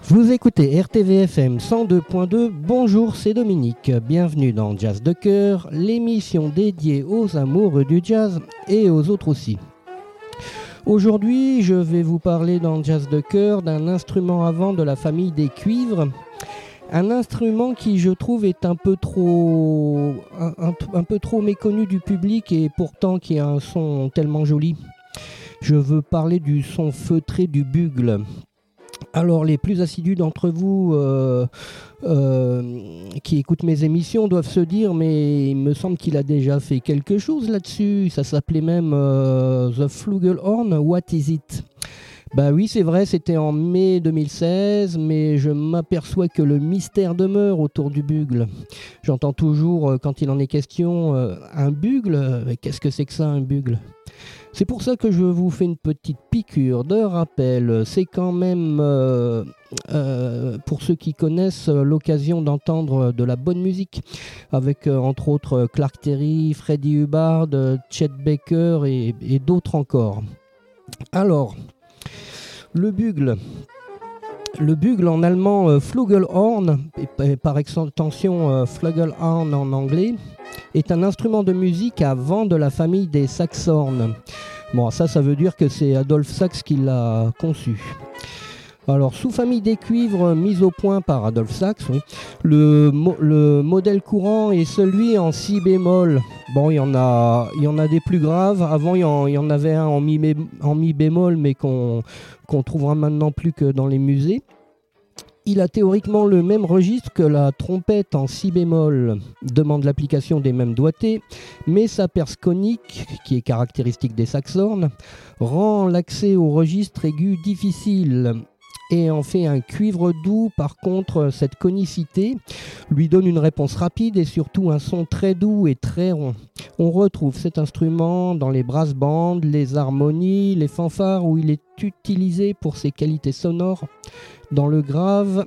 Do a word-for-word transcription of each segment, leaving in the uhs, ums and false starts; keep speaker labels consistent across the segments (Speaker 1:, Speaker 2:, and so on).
Speaker 1: Vous écoutez R T V F M cent deux point deux, bonjour, c'est Dominique. Bienvenue dans Jazz de Cœur, l'émission dédiée aux amoureux du jazz et aux autres aussi. Aujourd'hui, je vais vous parler dans Jazz de Cœur d'un instrument à vent de la famille des cuivres. Un instrument qui, je trouve, est un peu trop, un, un, un peu trop méconnu du public et pourtant qui a un son tellement joli. Je veux parler du son feutré du bugle. Alors, les plus assidus d'entre vous euh, euh, qui écoutent mes émissions doivent se dire, mais il me semble qu'il a déjà fait quelque chose là-dessus. Ça s'appelait même euh, The Flugelhorn, What is it? Bah oui, c'est vrai, c'était en mai deux mille seize, mais je m'aperçois que le mystère demeure autour du bugle. J'entends toujours, euh, quand il en est question, euh, un bugle. Euh, qu'est-ce que c'est que ça, un bugle? C'est pour ça que je vous fais une petite piqûre de rappel. C'est quand même, euh, euh, pour ceux qui connaissent, l'occasion d'entendre de la bonne musique, avec euh, entre autres Clark Terry, Freddie Hubbard, Chet Baker et, et d'autres encore. Alors, le bugle. Le bugle en allemand, euh, Flugelhorn, et, et par extension euh, Flugelhorn en anglais, est un instrument de musique à vent de la famille des saxhorns. Bon, ça, ça veut dire que c'est Adolphe Sax qui l'a conçu. Alors, sous-famille des cuivres mise au point par Adolphe Sax, oui. le, mo- le modèle courant est celui en si bémol. Bon, il y en a, il y en a des plus graves. Avant, il y en, il y en avait un en mi, bé- en mi bémol, mais qu'on, qu'on trouvera maintenant plus que dans les musées. Il a théoriquement le même registre que la trompette en si bémol, demande l'application des mêmes doigtés, mais sa perce conique, qui est caractéristique des saxhorns, rend l'accès au registre aigu difficile et en fait un cuivre doux. Par contre, cette conicité lui donne une réponse rapide et surtout un son très doux et très rond. On retrouve cet instrument dans les brass bands, les harmonies, les fanfares où il est utilisé pour ses qualités sonores, dans le grave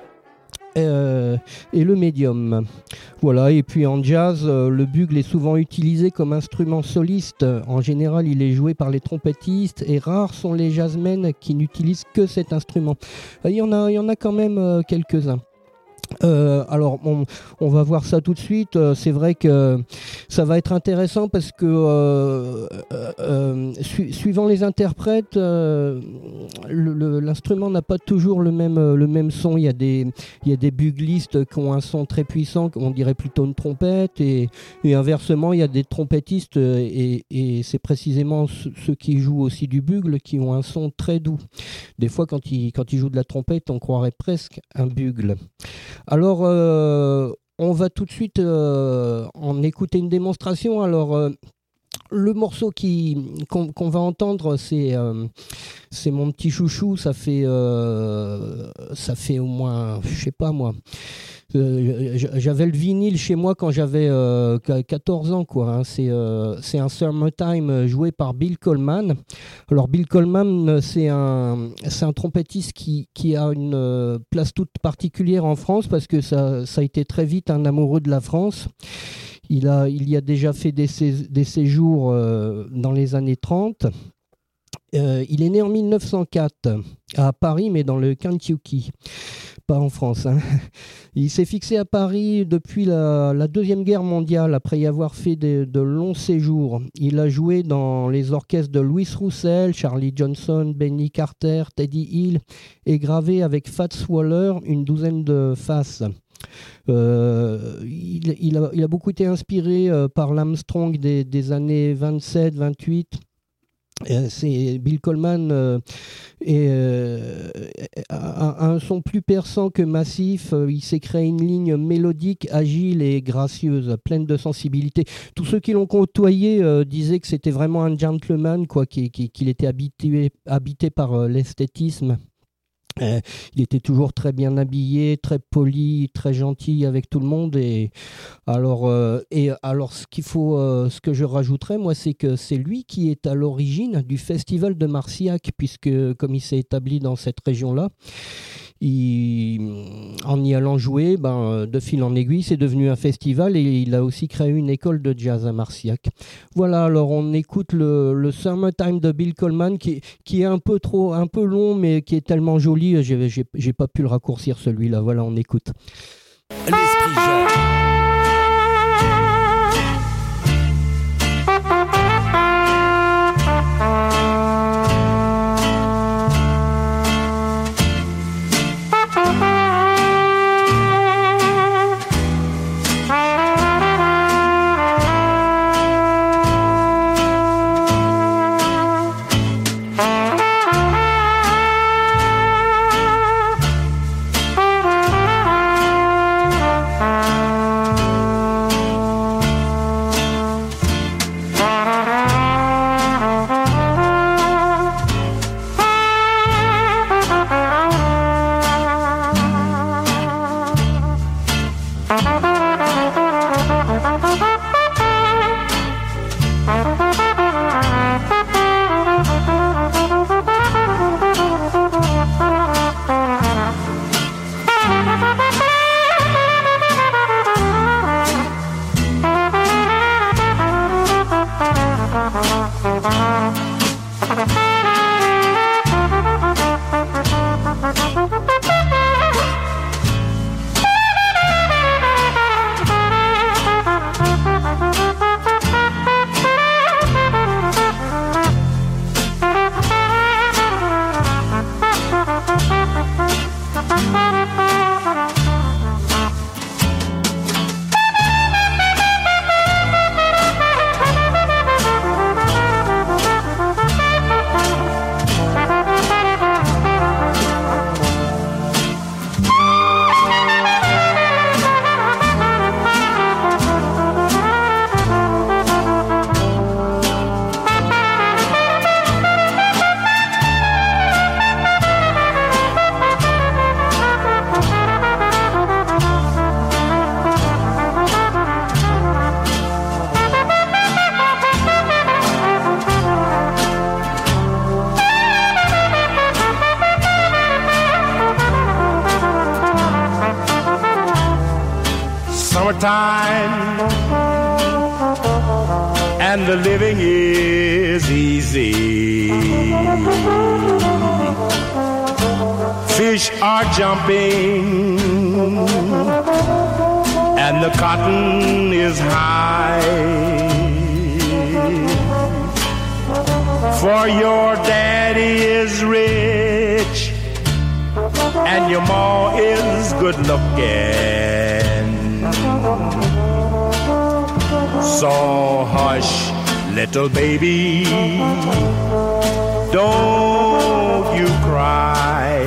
Speaker 1: euh, et le médium. Voilà, et puis en jazz, euh, le bugle est souvent utilisé comme instrument soliste. En général, il est joué par les trompettistes et rares sont les jazzmen qui n'utilisent que cet instrument. Il y en a, il y en a quand même euh, quelques-uns. Euh, alors on, on va voir ça tout de suite. Euh, c'est vrai que ça va être intéressant parce que euh, euh, euh, su- suivant les interprètes, euh, le, le, l'instrument n'a pas toujours le même, le même son. Il y a des, il y a des buglistes qui ont un son très puissant, on dirait plutôt une trompette, et, et inversement il y a des trompettistes et, et c'est précisément ceux qui jouent aussi du bugle qui ont un son très doux. Des fois quand ils, quand ils jouent de la trompette, on croirait presque un bugle. Alors, euh, on va tout de suite euh, en écouter une démonstration. Alors, euh, le morceau qui, qu'on, qu'on va entendre, c'est, euh, c'est mon petit chouchou. Ça fait, euh, ça fait au moins, je sais pas moi. Euh, j'avais le vinyle chez moi quand j'avais euh, quatorze ans, quoi, hein. C'est, euh, c'est un Summertime joué par Bill Coleman. Alors Bill Coleman, c'est un, c'est un trompettiste qui, qui a une euh, place toute particulière en France parce que ça, ça a été très vite un amoureux de la France. Il, a, il y a déjà fait des, sé, des séjours euh, dans les années trente. Euh, il est né en mille neuf cent quatre à Paris, mais dans le Kentucky, pas en France, hein. Il s'est fixé à Paris depuis la, la Deuxième Guerre mondiale, après y avoir fait de, de longs séjours. Il a joué dans les orchestres de Louis Roussel, Charlie Johnson, Benny Carter, Teddy Hill, et gravé avec Fats Waller une douzaine de faces. Euh, il, il, a, il a beaucoup été inspiré euh, par l'Armstrong des, des années vingt-sept vingt-huit. Euh, c'est Bill Coleman euh, et, euh, a, a un son plus perçant que massif. Il s'est créé une ligne mélodique, agile et gracieuse, pleine de sensibilité. Tous ceux qui l'ont côtoyé euh, disaient que c'était vraiment un gentleman, quoi, qu'il, qu'il était habitué, habité par euh, l'esthétisme. Euh, il était toujours très bien habillé, très poli, très gentil avec tout le monde. Et alors, euh, et alors ce qu'il faut, euh, ce que je rajouterais, moi, c'est que c'est lui qui est à l'origine du festival de Marciac, puisque comme il s'est établi dans cette région-là, il, en y allant jouer, ben, de fil en aiguille, c'est devenu un festival et il a aussi créé une école de jazz à Marciac. Voilà, alors on écoute le, le Summertime de Bill Coleman qui, qui est un peu trop, un peu long, mais qui est tellement joli dis, j'ai, j'ai, j'ai pas pu le raccourcir celui-là. Voilà, on écoute.
Speaker 2: L'esprit jeune.
Speaker 3: Time and the living is easy. Fish are jumping and the cotton is high. For your daddy is rich and your ma is good looking. So hush, little baby, don't you cry.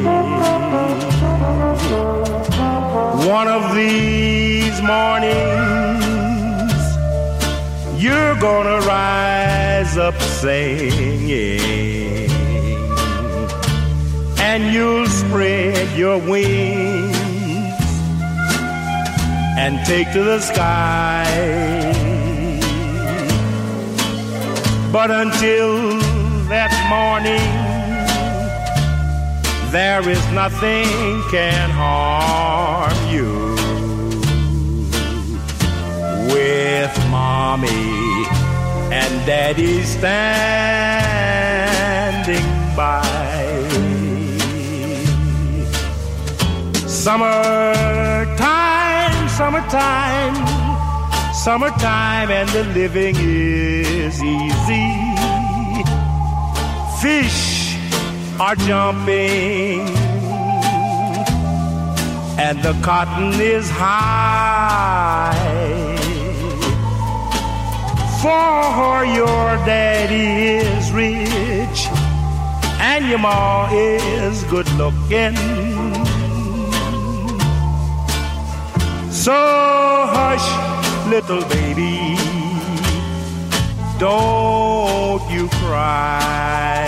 Speaker 3: One of these mornings, you're gonna rise up singing, and you'll spread your wings and take to the sky. But until that morning, there is nothing can harm you. With mommy and daddy standing by. Summertime, summertime, summertime, and the living is easy. Fish are jumping and the cotton is high. For your daddy is rich and your ma is good looking. So hush, little baby, don't you cry.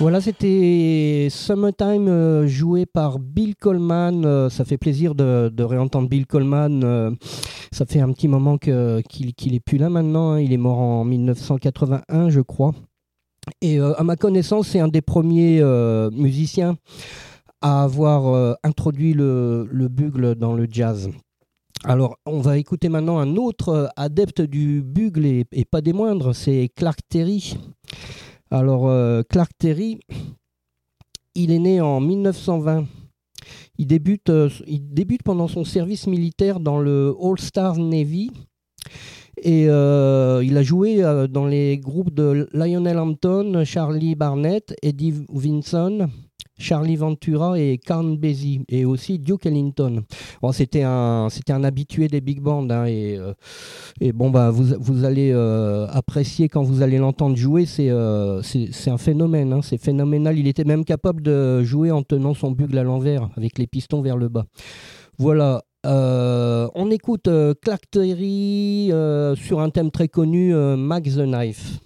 Speaker 1: Voilà, c'était Summertime euh, joué par Bill Coleman. Euh, ça fait plaisir de, de réentendre Bill Coleman. Euh, ça fait un petit moment que, qu'il, qu'il est plus là maintenant. Hein. Il est mort en dix-neuf cent quatre-vingt-un, je crois. Et euh, à ma connaissance, c'est un des premiers euh, musiciens à avoir euh, introduit le, le bugle dans le jazz. Alors, on va écouter maintenant un autre adepte du bugle et, et pas des moindres, c'est Clark Terry. Alors, euh, Clark Terry, il est né en dix-neuf cent vingt. Il débute, euh, il débute pendant son service militaire dans le All-Star Navy. Et euh, il a joué euh, dans les groupes de Lionel Hampton, Charlie Barnett, Eddie Vinson, Charlie Ventura et Count Basie, et aussi Duke Ellington. Bon, c'était un, c'était un habitué des big bands, hein, et, euh, et bon, bah, vous, vous allez euh, apprécier quand vous allez l'entendre jouer. C'est, euh, c'est, c'est un phénomène, hein, c'est phénoménal. Il était même capable de jouer en tenant son bugle à l'envers, avec les pistons vers le bas. Voilà. Euh, on écoute euh, Clark Terry euh, sur un thème très connu, euh, Mac the Knife.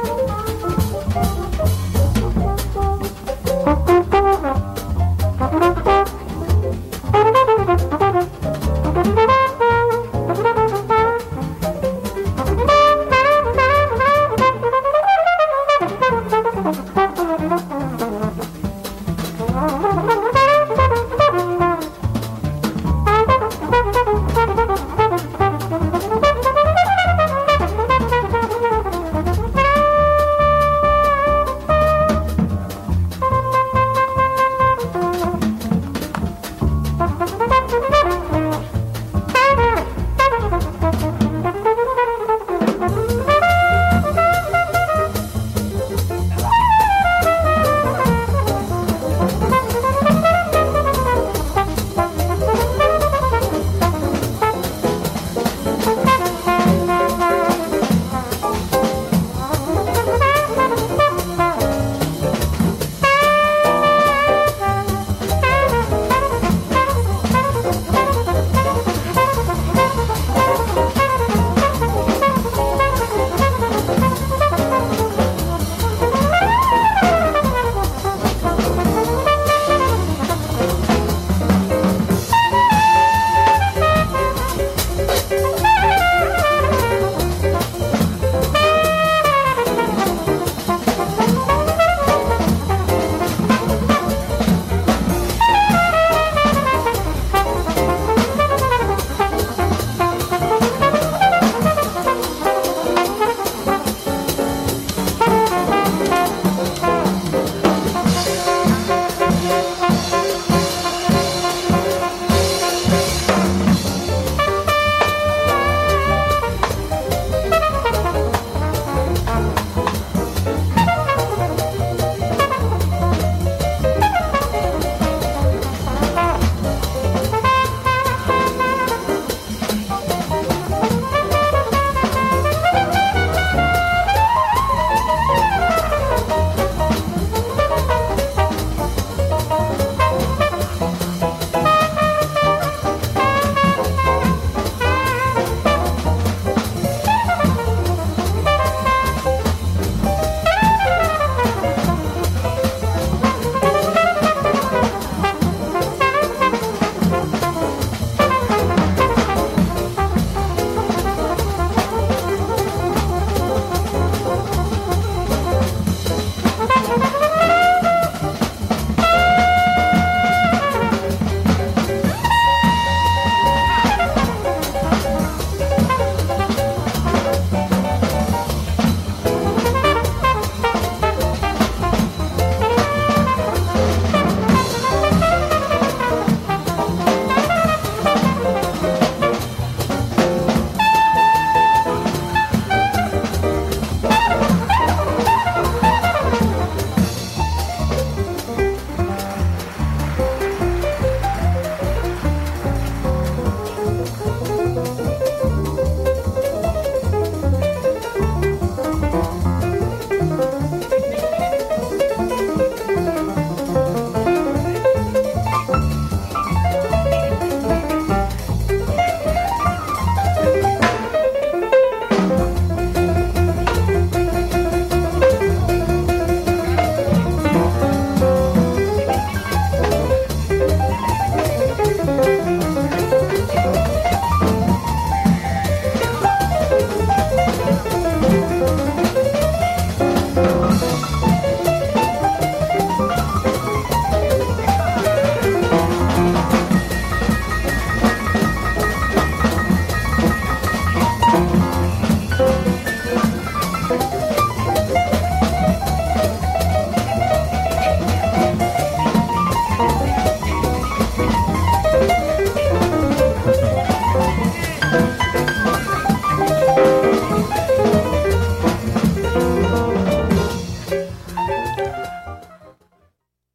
Speaker 4: Thank you.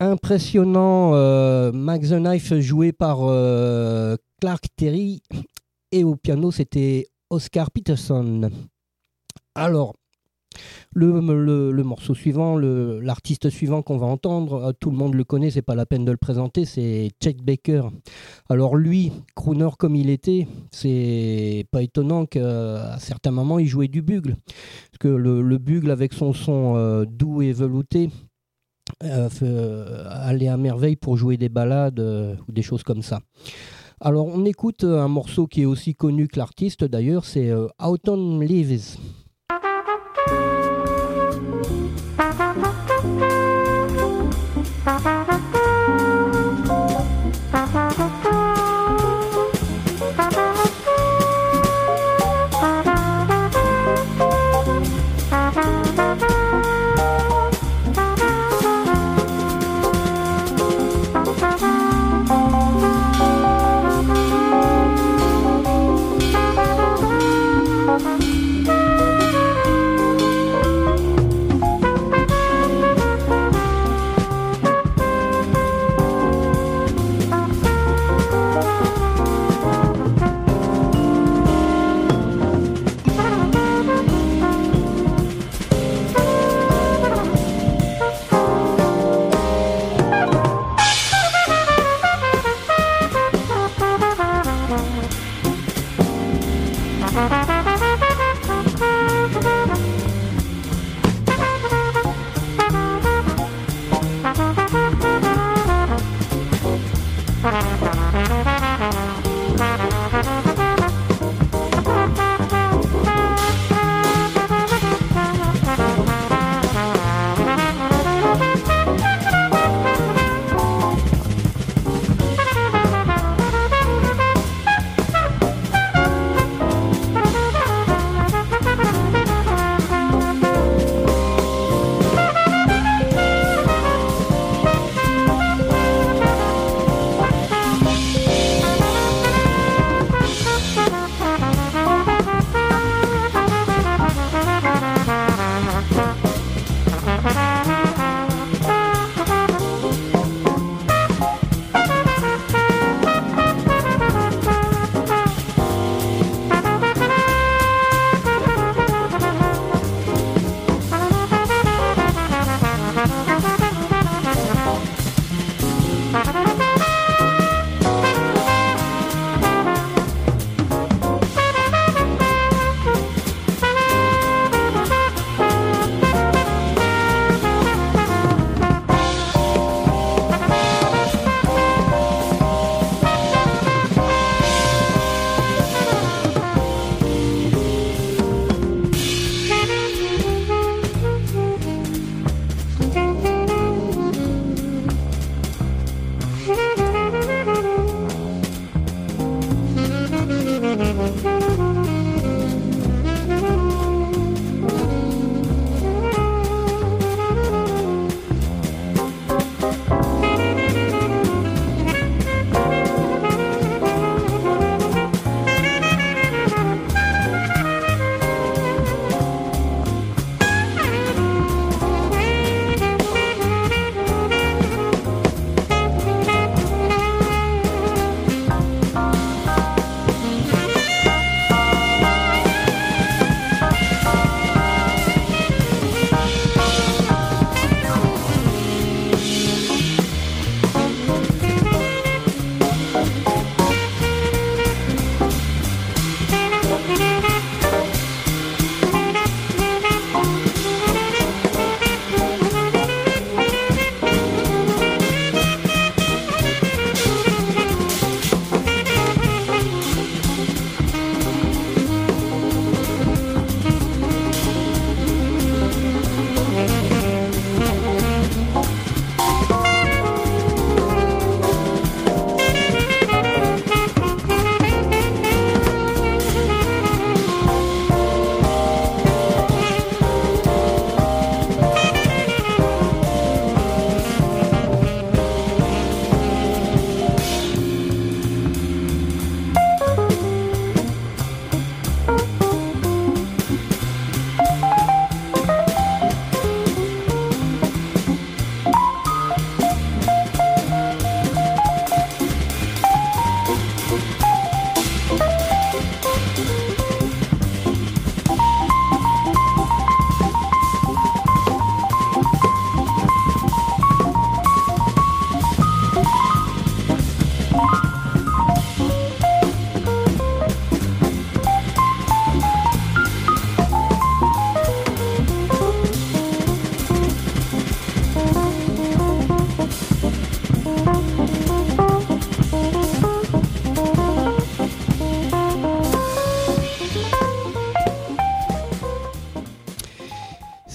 Speaker 1: l'impressionnant euh, Max the Knife joué par euh, Clark Terry et au piano c'était Oscar Peterson. Alors, le, le, le morceau suivant, le, l'artiste suivant qu'on va entendre, tout le monde le connaît, c'est pas la peine de le présenter, c'est Chet Baker. Alors lui, crooner comme il était, c'est pas étonnant qu'à certains moments il jouait du bugle, parce que le, le bugle avec son son euh, doux et velouté euh, euh, allait à merveille pour jouer des ballades euh, ou des choses comme ça. Alors on écoute un morceau qui est aussi connu que l'artiste d'ailleurs, c'est euh, Autumn Leaves.
Speaker 4: Thank you.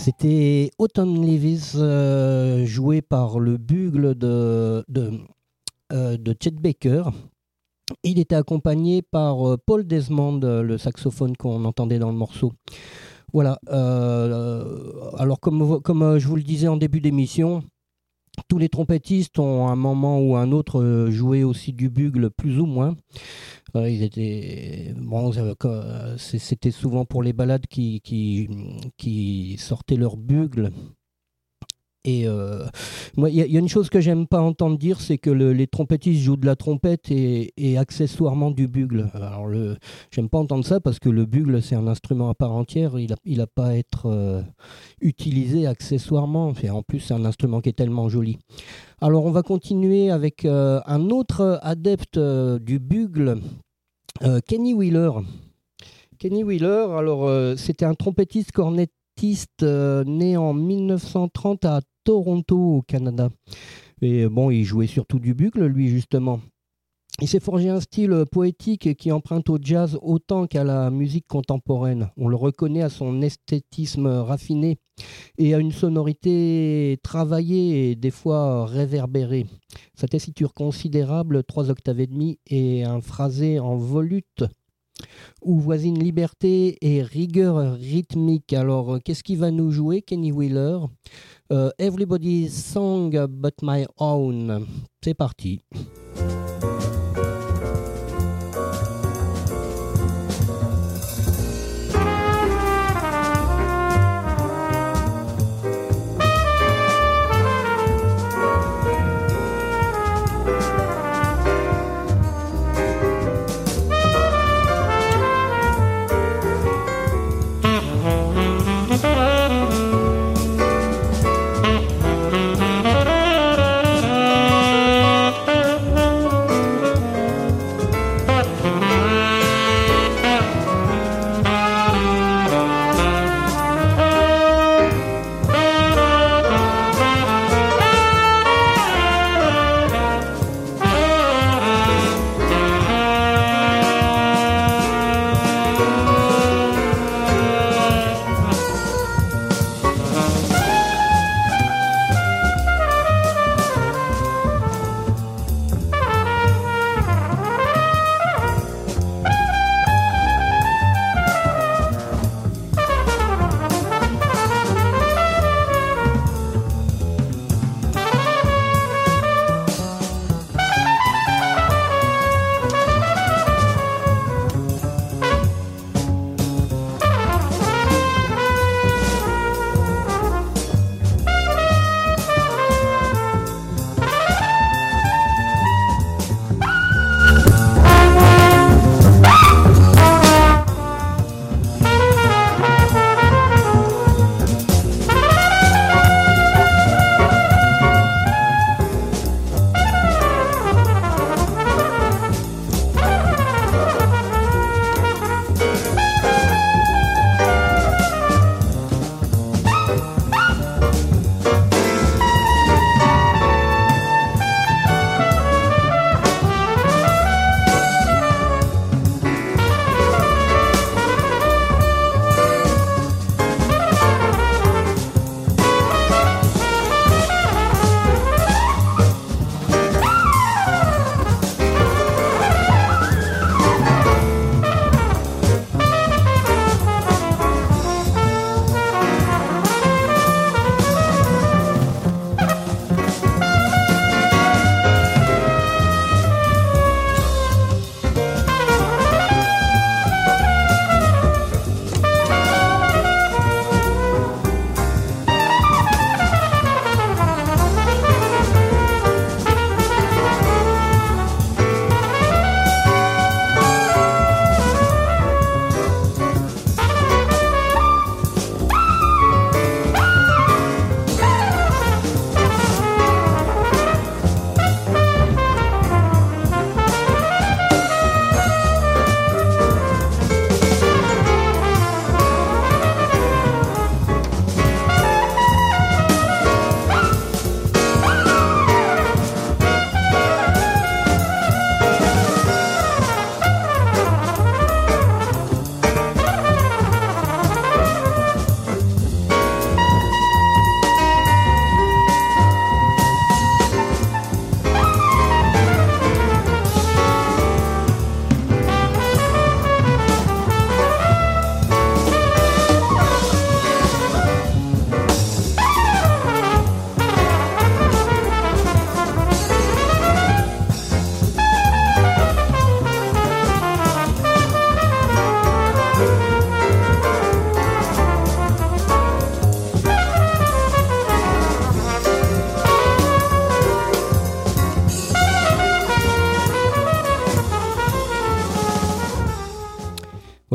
Speaker 1: C'était Autumn Leaves, euh, joué par le bugle de, de, euh, de Chet Baker. Il était accompagné par euh, Paul Desmond, le saxophone qu'on entendait dans le morceau. Voilà. Euh, alors, comme, comme euh, je vous le disais en début d'émission, tous les trompettistes ont à un moment ou un autre euh, joué aussi du bugle, plus ou moins. Euh, ils étaient, bon, euh, c'était souvent pour les ballades qui, qui, qui sortaient leur bugle. Et euh, moi, il y, y a une chose que j'aime pas entendre dire, c'est que le, les trompettistes jouent de la trompette et, et accessoirement du bugle. Alors, le, j'aime pas entendre ça parce que le bugle, c'est un instrument à part entière. Il a, il a pas à être euh, utilisé accessoirement. Enfin, en plus, c'est un instrument qui est tellement joli. Alors, on va continuer avec euh, un autre adepte euh, du bugle, euh, Kenny Wheeler. Kenny Wheeler, alors, euh, c'était un trompettiste cornettiste euh, né en mille neuf cent trente à Toronto, au Canada. Et bon, il jouait surtout du bugle, lui, justement. Il s'est forgé un style poétique qui emprunte au jazz autant qu'à la musique contemporaine. On le reconnaît à son esthétisme raffiné et à une sonorité travaillée et des fois réverbérée. Sa tessiture considérable, trois octaves et demi, et un phrasé en volute où voisine liberté et rigueur rythmique. Alors, qu'est-ce qu'il va nous jouer, Kenny Wheeler? uh, Everybody's Song But My Own. C'est parti.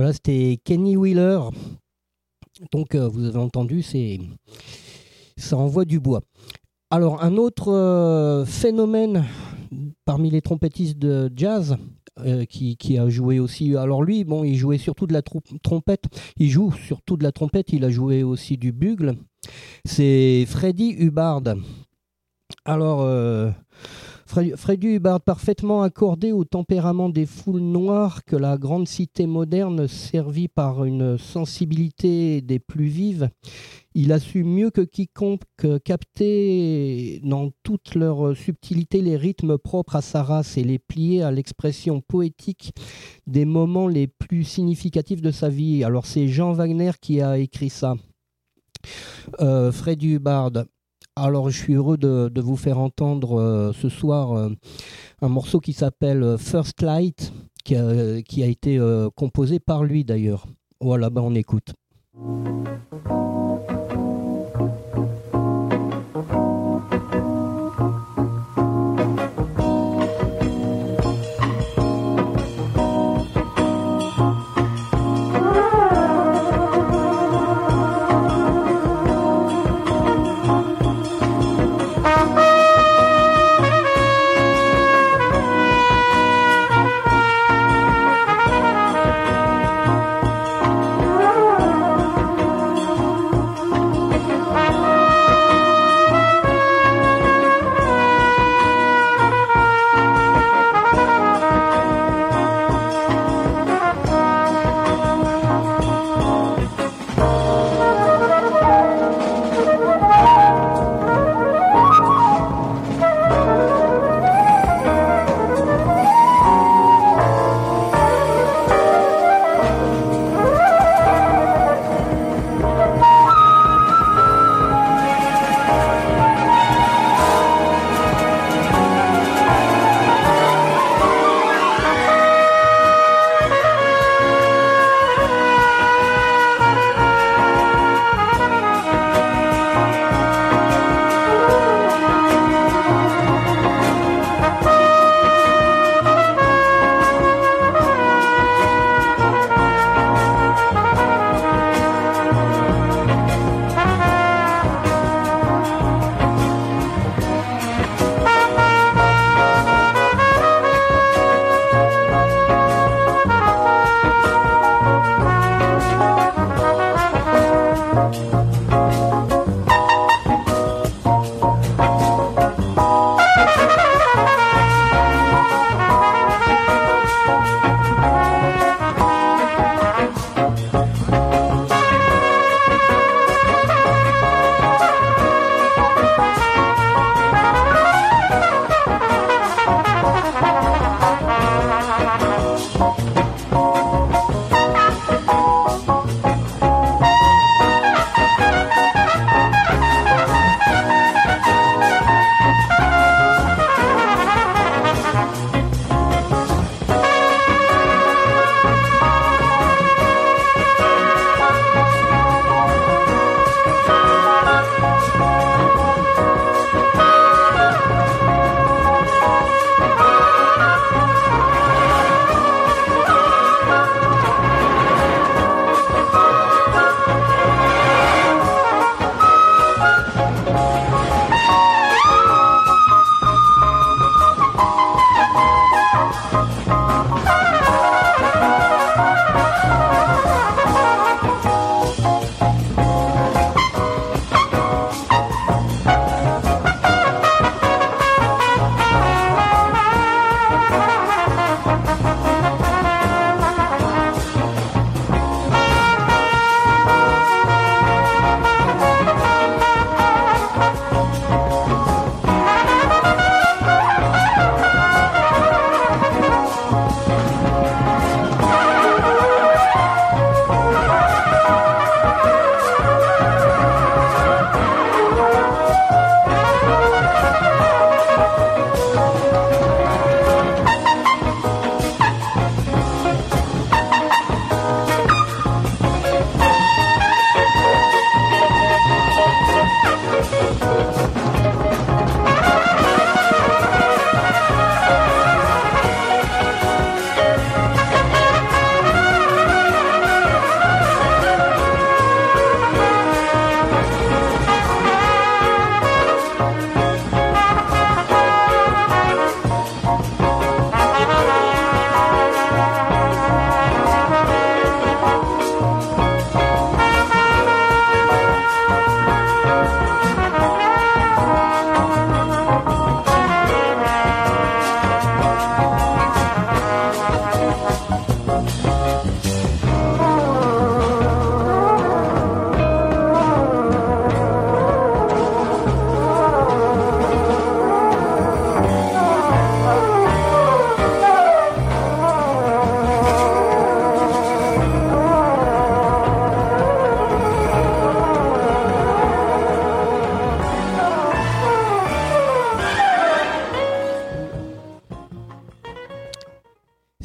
Speaker 1: Voilà, c'était Kenny Wheeler. Donc, euh, vous avez entendu, c'est... ça envoie du bois. Alors, un autre euh, phénomène parmi les trompettistes de jazz euh, qui, qui a joué aussi... Alors lui, bon, il jouait surtout de la tro- trompette. Il joue surtout de la trompette. Il a joué aussi du bugle. C'est Freddie Hubbard. Alors... Euh, Freddie Hubbard, parfaitement accordé au tempérament des foules noires que la grande cité moderne servie par une sensibilité des plus vives, il a su mieux que quiconque capter dans toute leur subtilité les rythmes propres à sa race et les plier à l'expression poétique des moments les plus significatifs de sa vie. Alors c'est Jean Wagner qui a écrit ça. Euh, Freddie Hubbard. Alors, je suis heureux de, de vous faire entendre euh, ce soir euh, un morceau qui s'appelle First Light, qui a, qui a été euh, composé par lui d'ailleurs. Voilà, ben on écoute.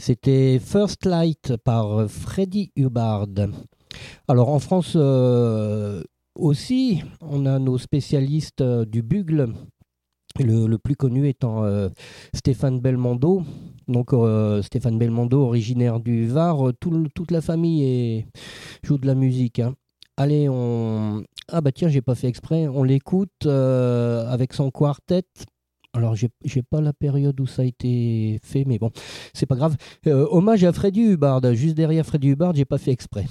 Speaker 1: C'était First Light par Freddie Hubbard. Alors en France euh, aussi, on a nos spécialistes euh, du bugle, le, le plus connu étant euh, Stéphane Belmondo. Donc euh, Stéphane Belmondo, originaire du Var, tout, toute la famille est, joue de la musique. Hein. Allez, on... Ah bah tiens, j'ai pas fait exprès, on l'écoute euh, avec son quartet. Alors, j'ai, j'ai pas la période où ça a été fait, mais bon, c'est pas grave. Euh, hommage à Freddie Hubbard, juste derrière Freddie Hubbard, j'ai pas fait exprès.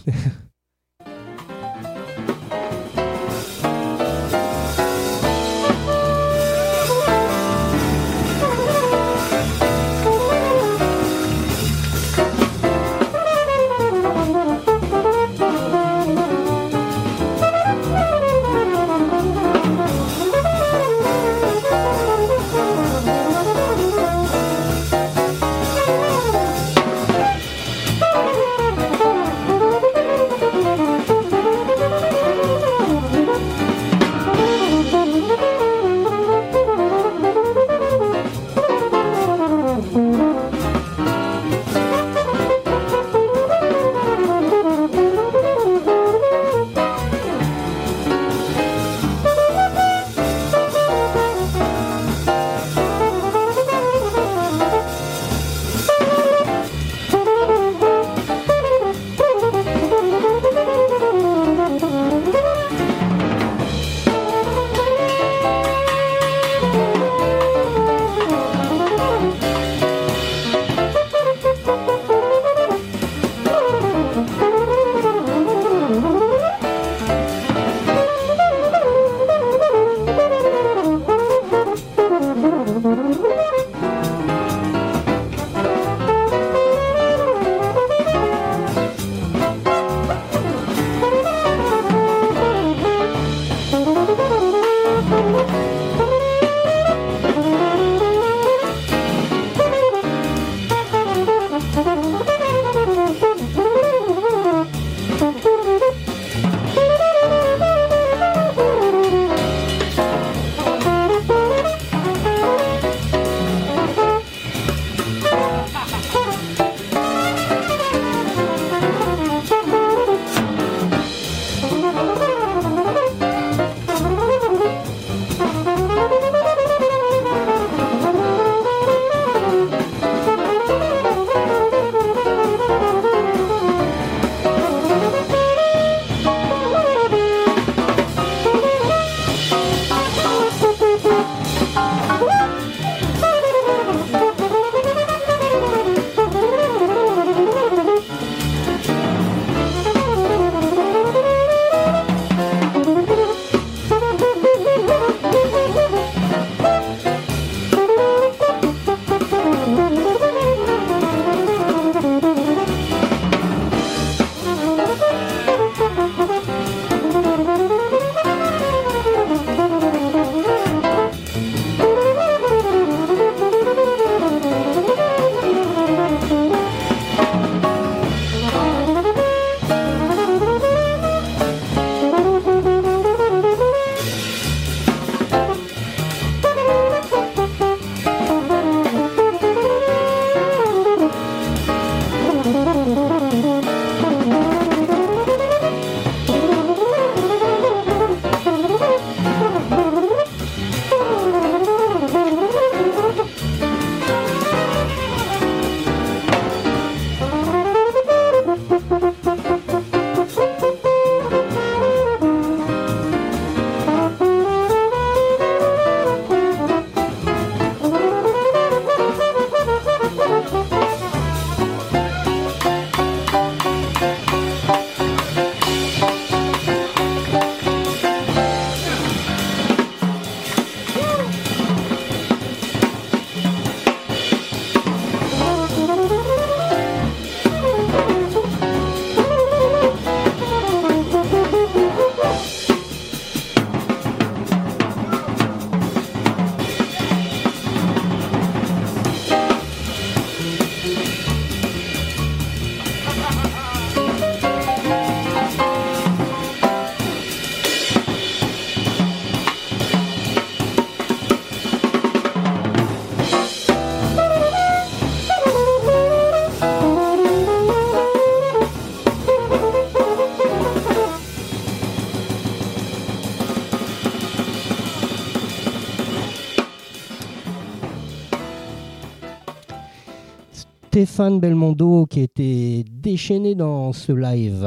Speaker 1: Stéphane Belmondo qui était déchaîné dans ce live.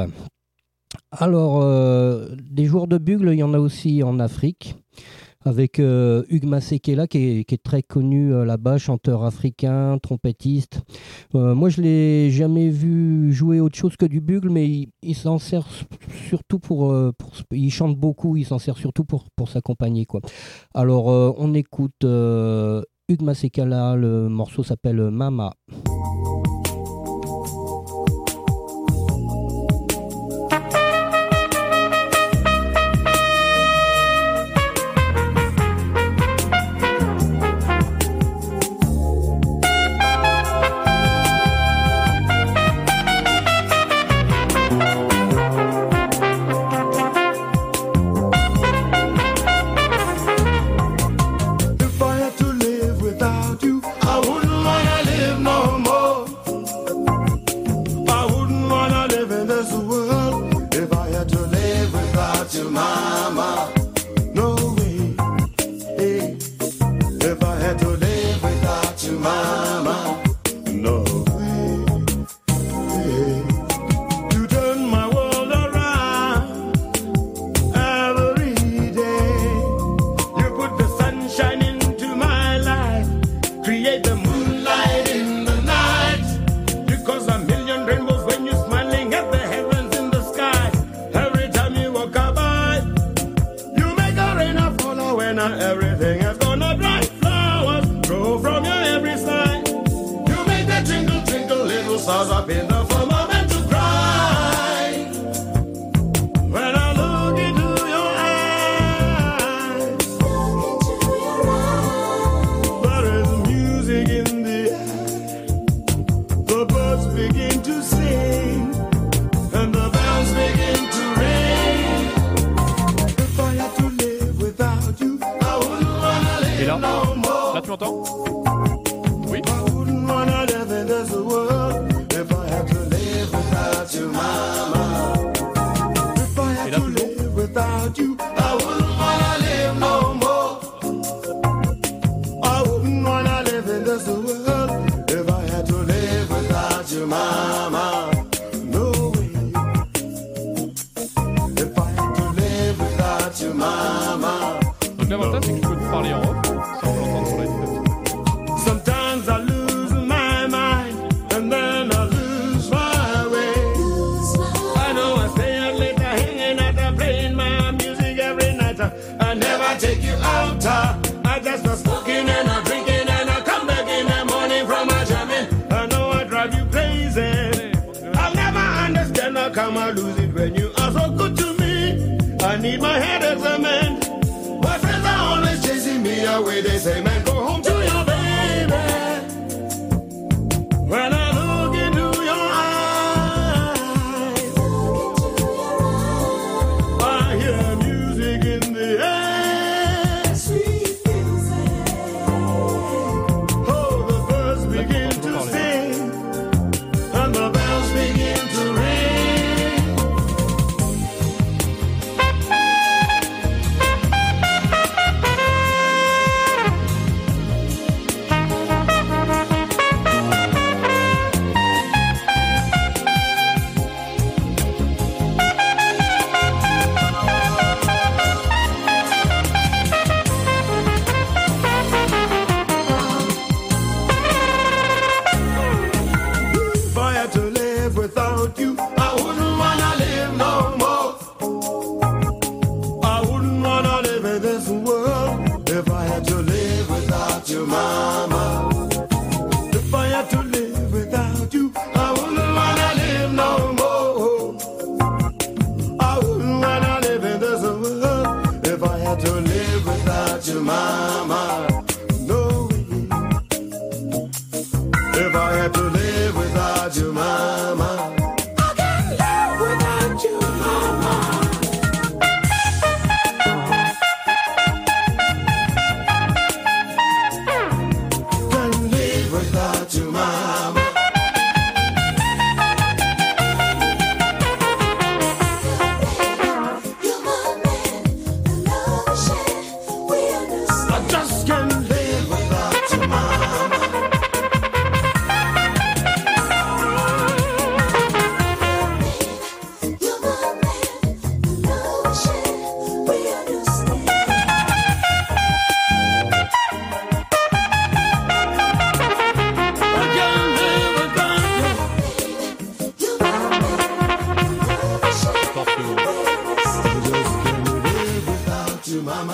Speaker 1: Alors, euh, des joueurs de bugle, il y en a aussi en Afrique, avec euh, Hugues Masekela qui est, qui est très connu euh, là-bas, chanteur africain, trompettiste. Euh, moi, je ne l'ai jamais vu jouer autre chose que du bugle, mais il, il s'en sert surtout pour, euh, pour... Il chante beaucoup, il s'en sert surtout pour, pour s'accompagner, quoi. Alors, euh, on écoute euh, Hugues Masekela, le morceau s'appelle Mama.
Speaker 4: Just to mama.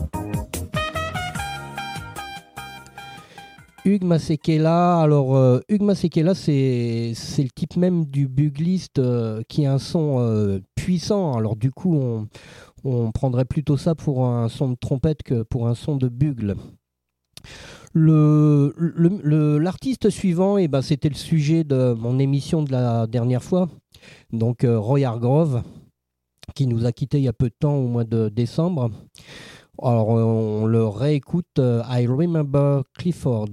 Speaker 1: Hugh Masekela, alors euh, Hugh Masekela, c'est c'est le type même du bugliste euh, qui a un son euh, puissant. Alors du coup, on, on prendrait plutôt ça pour un son de trompette que pour un son de bugle. Le, le, le, l'artiste suivant, eh ben, c'était le sujet de mon émission de la dernière fois, donc euh, Roy Hargrove, qui nous a quittés il y a peu de temps, au mois de décembre. Alors, on le réécoute, euh, I Remember Clifford.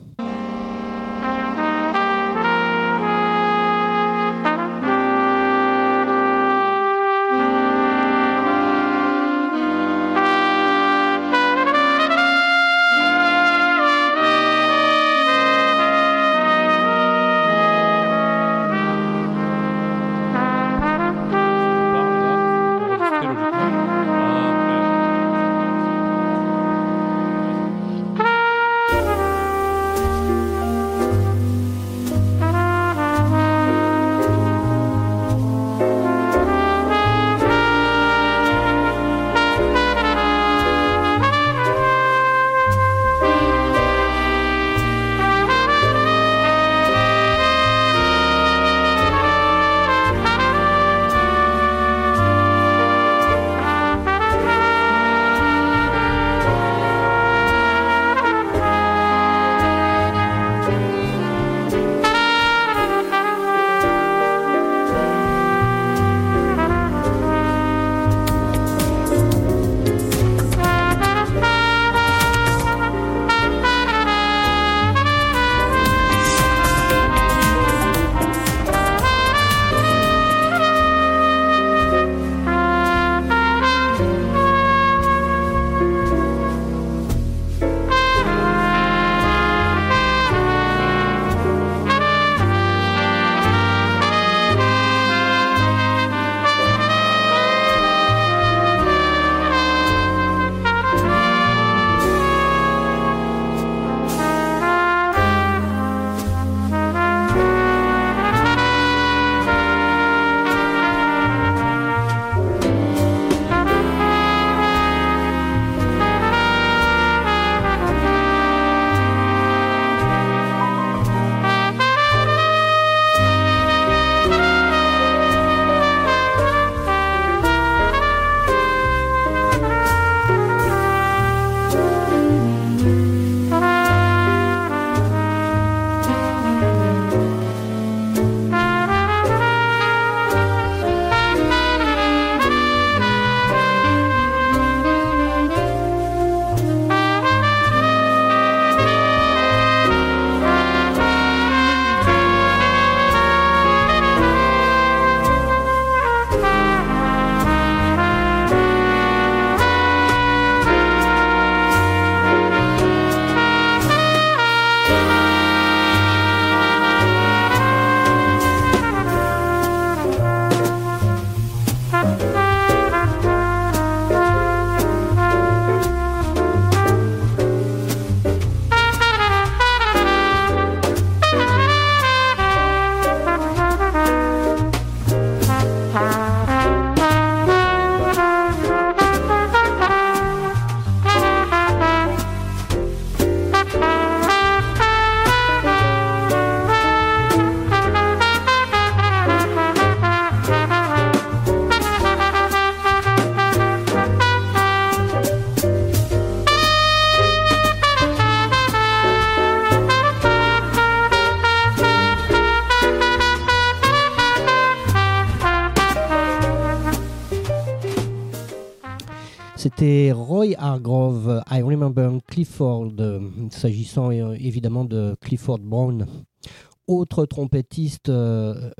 Speaker 1: C'était Roy Hargrove, I Remember Clifford, euh, s'agissant euh, évidemment de Clifford Brown, autre trompettiste euh,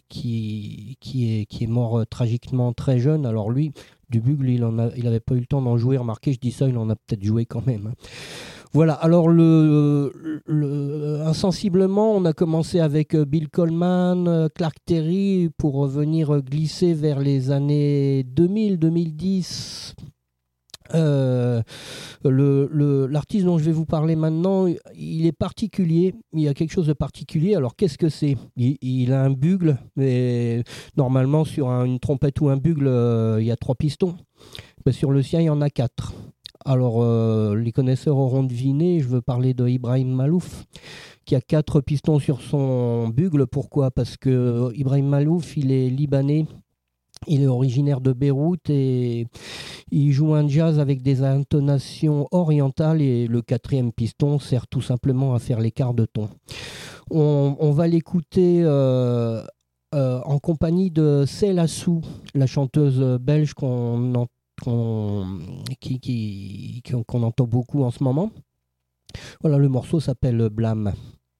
Speaker 1: qui, qui, est, qui est mort euh, tragiquement très jeune. Alors lui, du bugle, il n'avait il avait pas eu le temps d'en jouer. Remarquez, je dis ça, il en a peut-être joué quand même. Voilà, alors le, le, insensiblement, on a commencé avec Bill Coleman, Clark Terry, pour revenir glisser vers les années deux mille deux mille dix. Euh, Le, le, l'artiste dont je vais vous parler maintenant, il est particulier. Il y a quelque chose de particulier. Alors, qu'est-ce que c'est ? il, il a un bugle, mais normalement, sur un, une trompette ou un bugle, euh, il y a trois pistons. Mais sur le sien, il y en a quatre. Alors, euh, les connaisseurs auront deviné, je veux parler de Ibrahim Malouf, qui a quatre pistons sur son bugle. Pourquoi ? Parce que Ibrahim Malouf, il est libanais. Il est originaire de Beyrouth et il joue un jazz avec des intonations orientales et le quatrième piston sert tout simplement à faire l'écart de ton. On, on va l'écouter euh, euh, en compagnie de Céla Sou, la chanteuse belge qu'on, en, qu'on, qui, qui, qu'on entend beaucoup en ce moment. Voilà, le morceau s'appelle Blâme.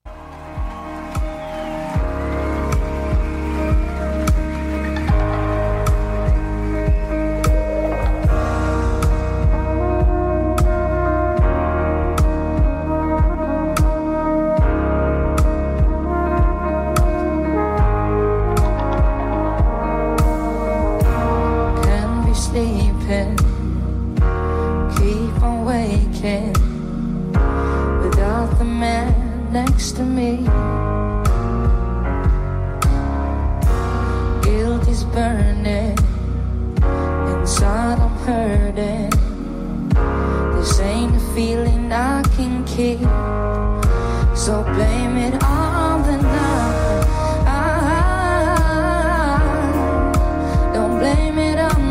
Speaker 4: Sleeping, keep on waking without the man next to me. Guilt is burning inside, I'm hurting. This ain't a feeling I can keep, so blame it on the night. Don't blame it on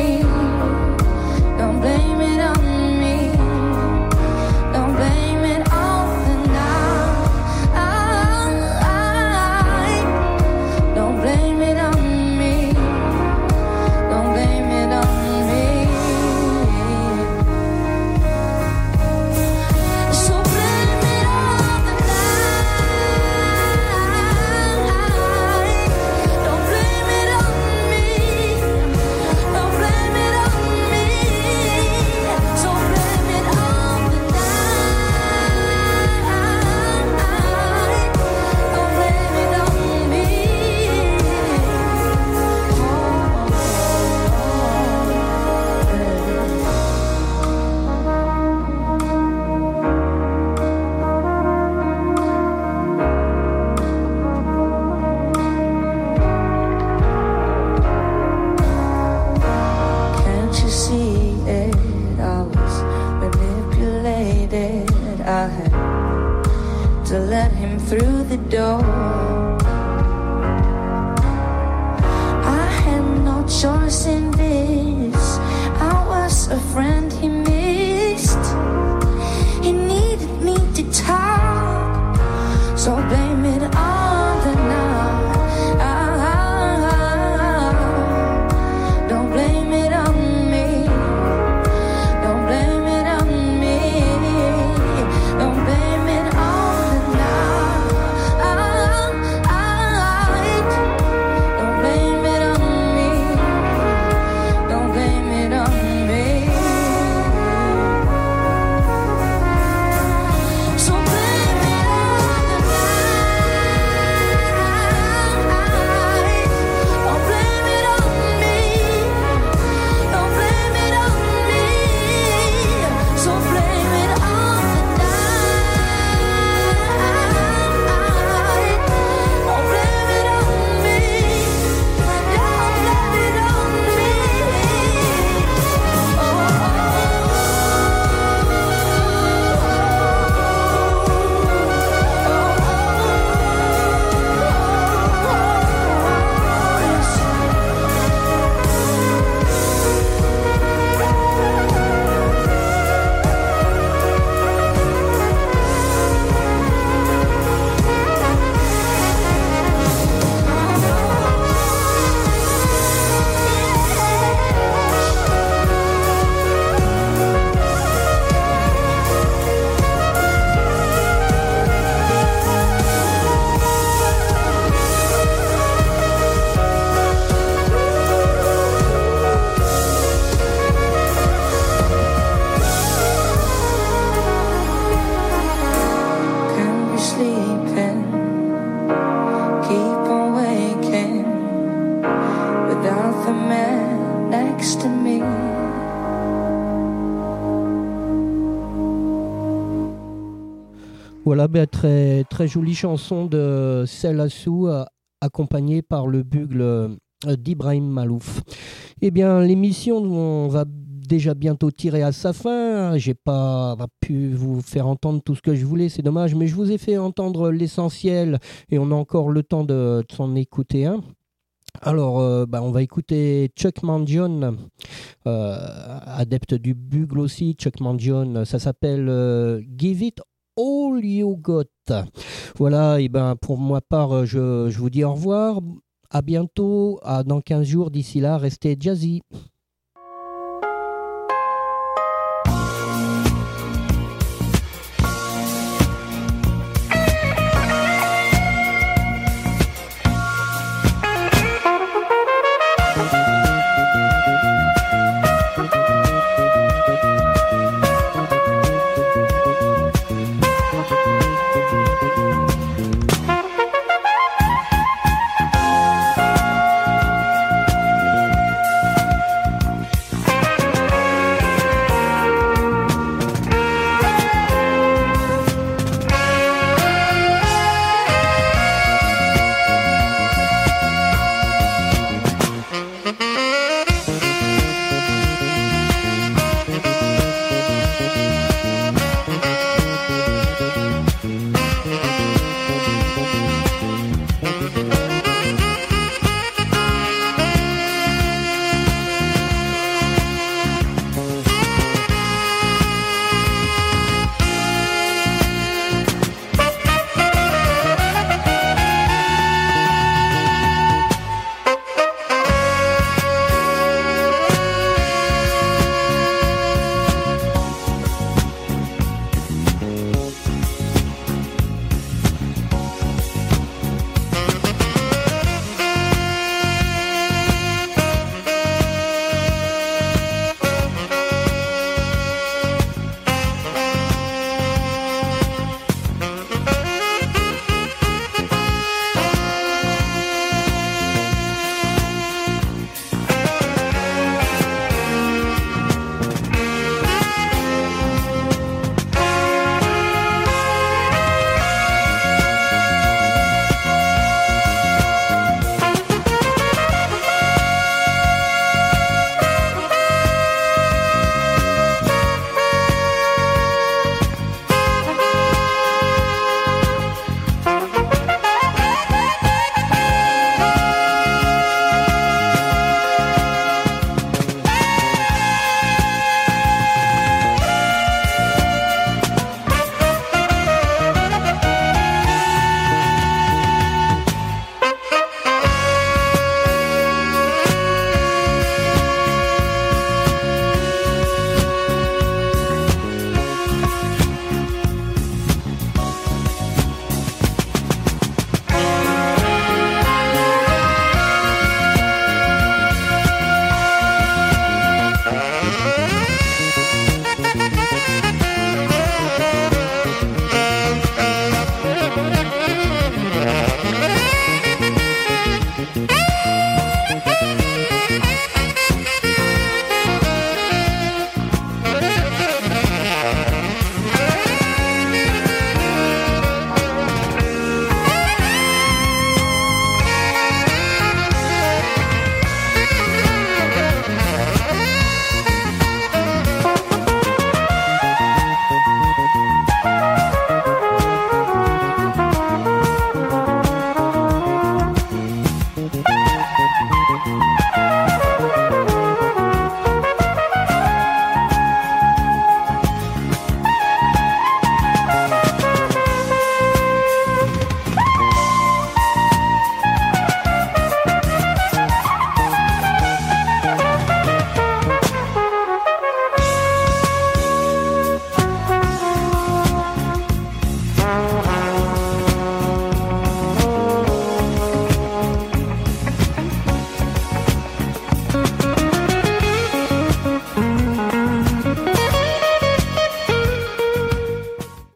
Speaker 4: through the door. I had no choice in this. I was a friend he missed. He needed me to talk, so blame it on the night. Don't blame it on me. Don't blame it on me. Don't blame it on the night. Don't blame it on me.
Speaker 1: Voilà, ben, très, très jolie chanson de Selassou, euh, accompagnée par le bugle euh, d'Ibrahim Malouf. Eh bien, l'émission, on va déjà bientôt tirer à sa fin. J'ai pas pu vous faire entendre tout ce que je voulais, c'est dommage, mais je vous ai fait entendre l'essentiel et on a encore le temps de, de s'en écouter un. Alors, euh, bah, on va écouter Chuck Mangione, euh, adepte du bugle aussi. Chuck Mangione, ça s'appelle euh, Give It All You Got. Voilà, et ben pour ma part, je, je vous dis au revoir. À bientôt, à dans quinze jours. D'ici là, restez jazzy.